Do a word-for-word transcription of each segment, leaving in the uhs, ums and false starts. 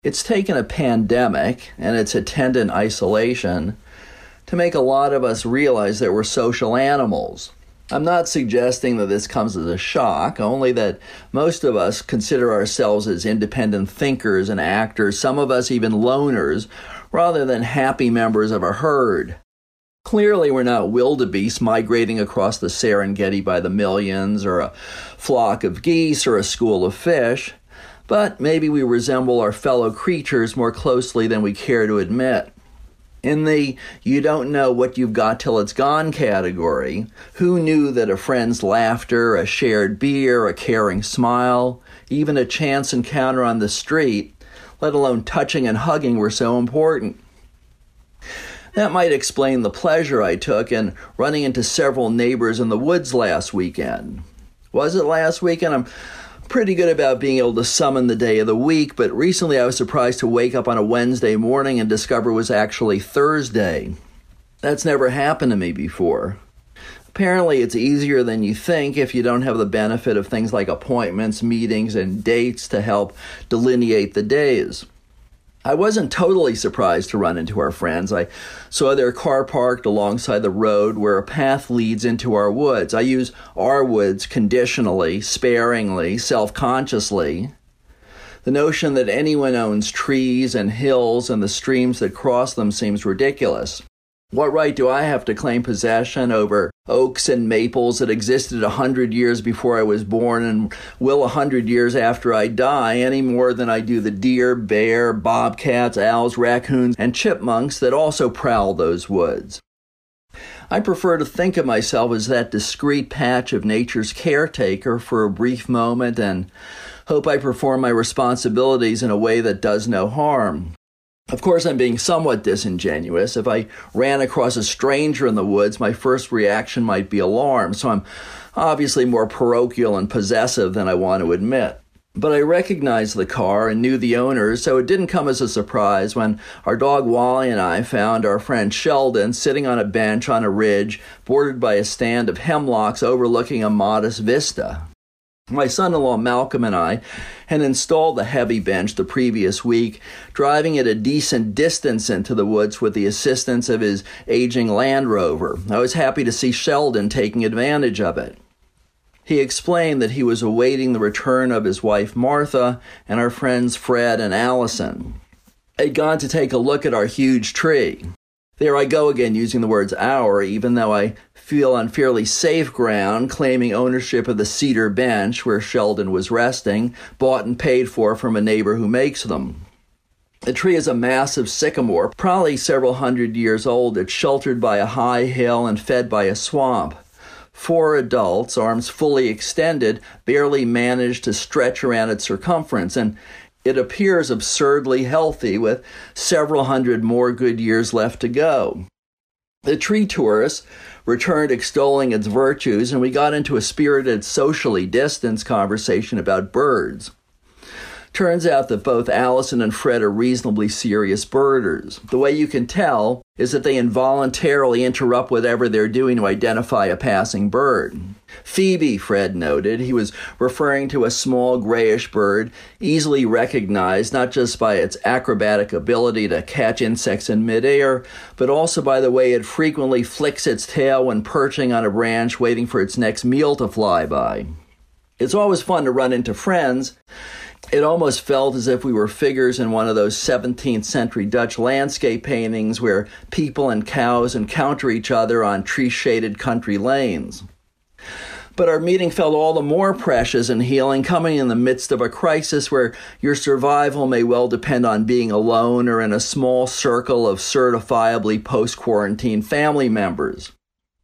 It's taken a pandemic and its attendant isolation to make a lot of us realize that we're social animals. I'm not suggesting that this comes as a shock, only that most of us consider ourselves as independent thinkers and actors, some of us even loners, rather than happy members of a herd. Clearly, we're not wildebeests migrating across the Serengeti by the millions, or a flock of geese, or a school of fish, but maybe we resemble our fellow creatures more closely than we care to admit. In the you don't know what you've got till it's gone category, who knew that a friend's laughter, a shared beer, a caring smile, even a chance encounter on the street, let alone touching and hugging, were so important? That might explain the pleasure I took in running into several neighbors in the woods last weekend. Was it last weekend? I'm pretty good about being able to summon the day of the week, but recently I was surprised to wake up on a Wednesday morning and discover it was actually Thursday. That's never happened to me before. Apparently it's easier than you think if you don't have the benefit of things like appointments, meetings, and dates to help delineate the days. I wasn't totally surprised to run into our friends. I saw their car parked alongside the road where a path leads into our woods. I use our woods conditionally, sparingly, self-consciously. The notion that anyone owns trees and hills and the streams that cross them seems ridiculous. What right do I have to claim possession over oaks and maples that existed a hundred years before I was born and will a hundred years after I die, any more than I do the deer, bear, bobcats, owls, raccoons, and chipmunks that also prowl those woods? I prefer to think of myself as that discreet patch of nature's caretaker for a brief moment and hope I perform my responsibilities in a way that does no harm. Of course, I'm being somewhat disingenuous. If I ran across a stranger in the woods, my first reaction might be alarm, so I'm obviously more parochial and possessive than I want to admit. But I recognized the car and knew the owners, so it didn't come as a surprise when our dog Wally and I found our friend Sheldon sitting on a bench on a ridge bordered by a stand of hemlocks overlooking a modest vista. My son-in-law Malcolm and I had installed the heavy bench the previous week, driving it a decent distance into the woods with the assistance of his aging Land Rover. I was happy to see Sheldon taking advantage of it. He explained that he was awaiting the return of his wife Martha and our friends Fred and Allison. They'd gone to take a look at our huge tree. There I go again using the words our, even though I feel on fairly safe ground, claiming ownership of the cedar bench where Sheldon was resting, bought and paid for from a neighbor who makes them. The tree is a massive sycamore, probably several hundred years old. It's sheltered by a high hill and fed by a swamp. Four adults, arms fully extended, barely manage to stretch around its circumference, and it appears absurdly healthy with several hundred more good years left to go. The tree tourists returned extolling its virtues, and we got into a spirited, socially distanced conversation about birds. Turns out that both Allison and Fred are reasonably serious birders. The way you can tell is that they involuntarily interrupt whatever they're doing to identify a passing bird. Phoebe, Fred noted. He was referring to a small grayish bird, easily recognized not just by its acrobatic ability to catch insects in midair, but also by the way it frequently flicks its tail when perching on a branch waiting for its next meal to fly by. It's always fun to run into friends. It almost felt as if we were figures in one of those seventeenth century Dutch landscape paintings where people and cows encounter each other on tree-shaded country lanes. But our meeting felt all the more precious and healing, coming in the midst of a crisis where your survival may well depend on being alone or in a small circle of certifiably post-quarantine family members.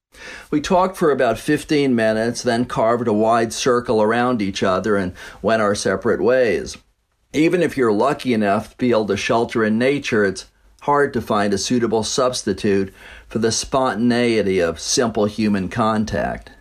We talked for about fifteen minutes, then carved a wide circle around each other and went our separate ways. Even if you're lucky enough to be able to shelter in nature, it's hard to find a suitable substitute for the spontaneity of simple human contact.